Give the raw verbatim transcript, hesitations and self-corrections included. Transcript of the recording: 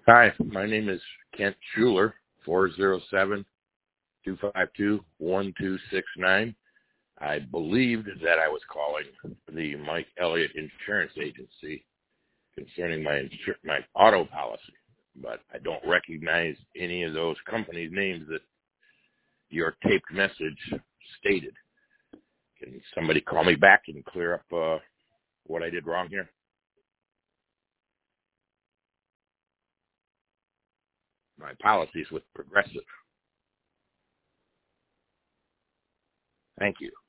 Hi, my name is Kent Schuler, four zero seven, two five two, one two six nine. I believed that I was calling the Mike Elliott Insurance Agency concerning my insur- my auto policy, but I don't recognize any of those companies' names that your taped message stated. Can somebody call me back and clear up uh, what I did wrong here? My policy is with Progressive. Thank you.